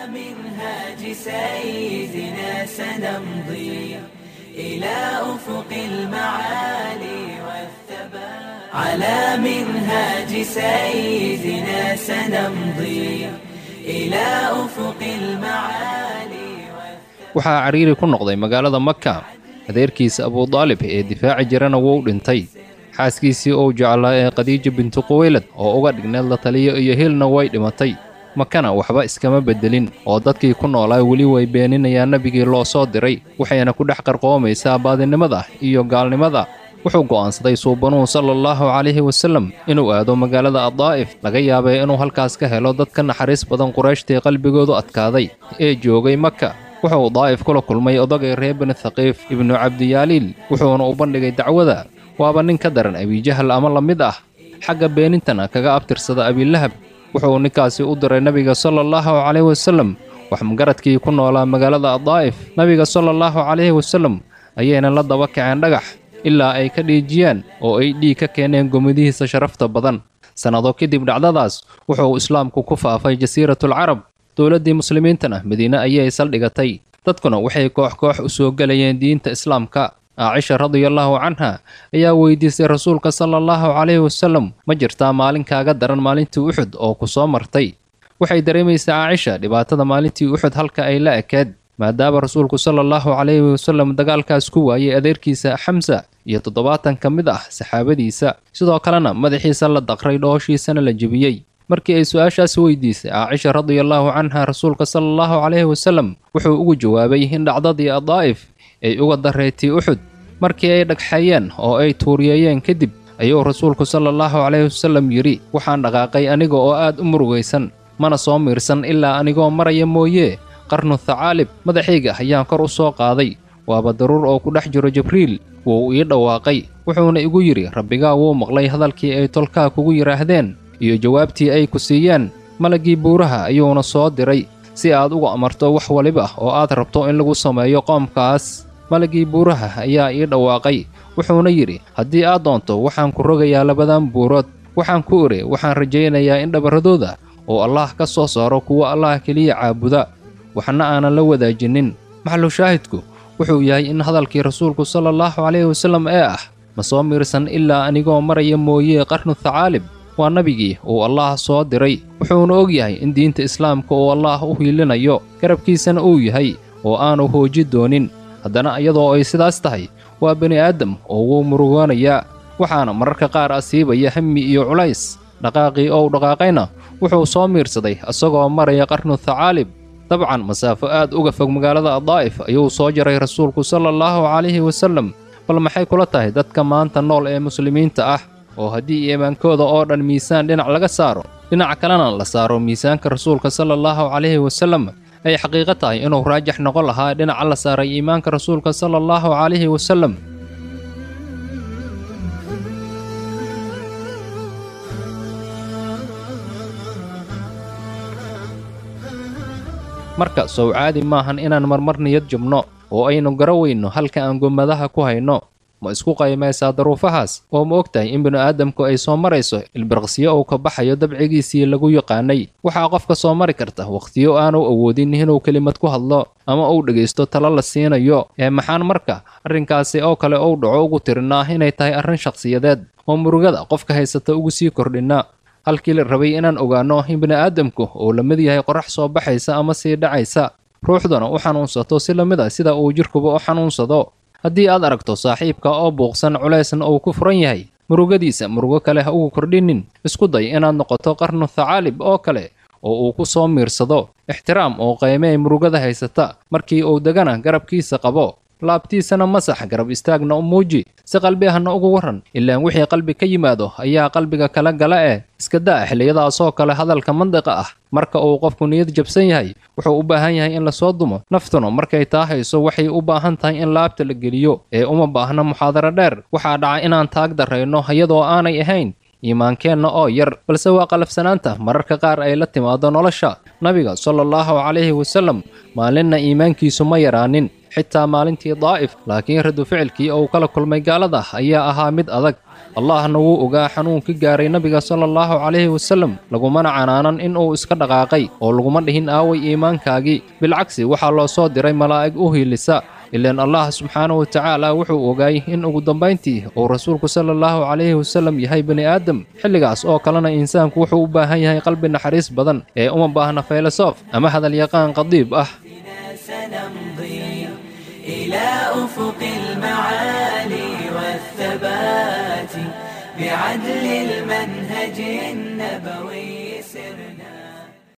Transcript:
منهاج سيدنا سنمضي إلى أفق المعالي والثبات على منهاج سيدنا سنمضي إلى أفق المعالي waxaa cariiri ku noqday magaalada Makka adeerkiisa Abu Daalib ee difaaci jirana wuu dhintay xaaskiisii oo jeclaa ee Khadiija bintu Quwaylad oo uga dhigneed la taliyo iyo hilna way dhimatay Makana waxba iskama bedelin oo dadkii ku noolaa wali way beeninayaan nabigii loo soo diray waxayna ku dhex qarqoomaysaa baadinimada iyo gaalnimada wuxuu go'aansaday suubanuhu sallallahu alayhi wasallam inuu aado magaalada Daa'if laga yaabay inuu halkaas ka helo dad ka naxariis badan Qurayshtii qalbigoodu adkaaday ee joogay Makka wuxuu Daa'if kula kulmay odagay reer Bani Thaqiif ibnu Cabdiyaaliil wuxuuna u bandhigay dacwada waaba nin ka daran Abi Jahl ama la mid ah xagga beenintana kaga abtirsada Abi Lahab wuxuu ninkaasi u diray nabiga sallallahu alayhi wasallam wax magaradkii ku noolaa magaalada Daa'if nabiga sallallahu alayhi wasallam ayayna la daba kaceen dhagax ilaa ay ka dhiijiyaan oo ay dhiig ka keeneen gomadihiisa sharafta badan sanado kadib dhacdadaas wuxuu islaamku ku faafay jasiiratul carab dowladii muslimiintana Madiina ayay saldhigatay dadkuna waxay koox u soo galayeen diinta islaamka Aisha radhiyallahu anha ayaa weydiisay rasuulka sallallahu alayhi wasallam ma jirtaa maalin kaaga daran maalintii Uhud oo ku soo martay waxay dareemaysaa Aisha dhibaatada maalintii Uhud halka ay la ekeed maadaama rasuulku sallallahu alayhi wasallam dagaalkaas ku waayay adeerkiisa Hamza iyo 70 ka mid ah saxaabadiisa sidoo kalena madaxiisa la daqray dhooshiisana la jabiyay markii ay su'aashaas weydiisay Aisha radhiyallahu anha rasuulka sallallahu alayhi wasallam wuxuu ugu jawaabay in dhacdadii Daa'if ay uga dareetay Uhud markii ay dhagxayeen oo ay tuuriyeen kadib ayuu rasuulku sallallahu alayhi wasallam yiri waxaan dhaqaaqay aniga oo aad u murugaysan mana soo miirsan ilaa anigoo maraya mooyee qarnu thacaalib madaxayga ayaan kor u soo qaaday waaba daruur oo ku dhex jiro Jibriil wuu ii dhawaaqay wuxuuna igu yiri rabbigaa wuu maqlay hadalkii ay tolkaa kugu yiraahdeen iyo jawaabtii ay ku siiyeen malagii buuraha ayuuna soo diray si aad uga amarto wax waliba oo aad rabto in lagu sameeyo qoomkaas malagii buuraha ayaa ii dhawaaqay wuxuuna yiri haddii aad doonto waxaan ku rogayaa labadan buurood waxaan ku iri waxaan rajaynayaa in dhabaradooda oo Allah ka soo saaro kuwa Allah kaliya caabuda waxna aanan la wadaajinin maxallu shaahidku wuxuu yahay in hadalkii rasuulku sallallahu alayhi wasallam ee ah ma soo miirsan ilaa anigoo maraya mooyee qarnu thacaalib waa nabigii oo Allah soo diray wuxuuna og yahay in diinta islaamka oo Allah u hiilinayo garabkiisana uu yahay oo aanu hooji doonin haddana iyadoo ay sidaas tahay waa bani aadam oo wuu murugoonaya waxaana mararka qaar asiibaya hammi iyo culays dhaqaaqii oo dhaqaaqayna wuxuu soo miirsaday asagoo maraya qarnu thacaalib dabcan masaafo aad uga fog magaalada Daa'if ayuu soo jaray rasuulku sallallahu alayhi wasallam bal maxay kula tahay dadka maanta nool ee muslimiinta ah oo haddii iimaankooda oo dhan miisaan dhinac laga saaro dhinac kalena la saaro miisaanka rasuulka sallallahu alayhi wasallam ay xaqiiqo tahay inuu raajix noqon lahaa dhinaca la saaray iimaanka rasuulka sallallahu alayhi wasallam marka soo caadi maahan inaan marmar niyad jabno oo aynu garaweyno halka aan gomadaha ku hayno ma isku qaymaysaa daruufahaas oo ma ogtahay in bini'aadamku ay soo marayso ilbirqsiyo uu ka baxayo dabcigiisii lagu yaqaanay waxaa qofka soo mari karta waqtiyo aanu awoodin inuu kelimad ku hadlo ama uu dhagaysto talo la siinayo maxaan marka arrinkaasi oo kale uu dhaco ugu tirinaa inay tahay arrin shakhsiyadeed oo murugada qofka haysata ugu sii kordhina halkii la rabay inaan ogaano in bini'aadamku uu la mid yahay qorax soo baxaysa ama sii dhacaysa ruuxduna u xanuunsato si la mid ah sida uu jirkuba u xanuunsado haddii aad aragto saaxiibka oo buuqsan culaysna uu ku furan yahay murugadiisa murugo kale ha ugu kordhinin isku day inaad noqoto qarnu thacaalib oo kale oo uu ku soo miirsado ixtiraam oo qiimee murugada haysata markii uu degana garabkiisa qabo laabtiisana masax garab istaagna u muuji si qalbigana ugu waran ilaa wixii qalbi ka yimaado ayaa qalbiga kala gala iska daa xilliyadaas oo kale hadalka mantiqa ah marka uu qofku niyad jabsan yahay wuxuu u baahan yahay in la soo dumo naftuna markay taahayso waxay u baahan tahay in laabta la geliyo uma baahna muxaadaro dheer waxaa dhaca inaan taag darayno iyadoo aanay ahayn iimaankeenna oo yar balse waa qalafsanaanta mararka qaar ay la timaado nolosha nabiga sallallahu alayhi wasallam maalinna iimaankiisu ma yaraanin xitaa maalintii Daa'if laakiin radu ficilkii uu kala kulmay gaalada ayaa ahaa mid adag allahna wuu ogaa xanuun ka gaaray nabiga sala allahu calayhi wasallam lagumana canaanan in uu iska dhaqaaqay oo laguma dhihin aaway iimaankaagii bilcagsi waxaa loo soo diray malaa'ig u hiilisa ilaan allah subxaanahu watacaala wuxuu ogaay in ugu dambayntii uu rasuulku sala allahu calayhi wasallam yahay bani aadam xilligaas oo kalena insaanku wuxuu u baahan yahay qalbi naxariis badan ee uma baahna faylasoof ama hadalyaqaan qadiib ah إلى أفق المعالي والثبات بعدل المنهج النبوي